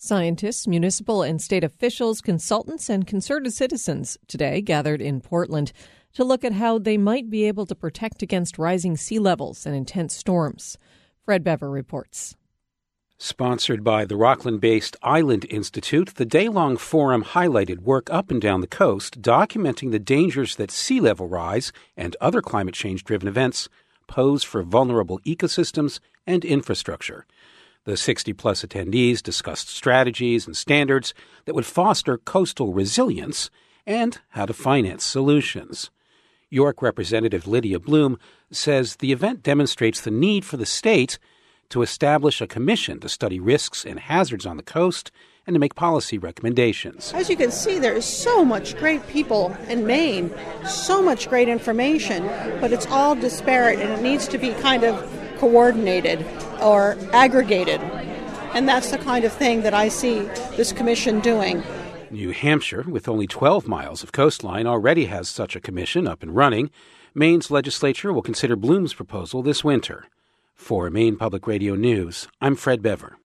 Scientists, municipal and state officials, consultants, and concerted citizens today gathered in Portland to look at how they might be able to protect against rising sea levels and intense storms. Fred Bever reports. Sponsored by the Rockland-based Island Institute, the day-long forum highlighted work up and down the coast documenting the dangers that sea level rise and other climate change-driven events pose for vulnerable ecosystems and infrastructure. The 60-plus attendees discussed strategies and standards that would foster coastal resilience and how to finance solutions. York Representative Lydia Bloom says the event demonstrates the need for the state to establish a commission to study risks and hazards on the coast and to make policy recommendations. As you can see, there is so much great people in Maine, so much great information, but it's all disparate and it needs to be kind of coordinated or aggregated. And that's the kind of thing that I see this commission doing. New Hampshire, with only 12 miles of coastline, already has such a commission up and running. Maine's legislature will consider Bloom's proposal this winter. For Maine Public Radio News, I'm Fred Bever.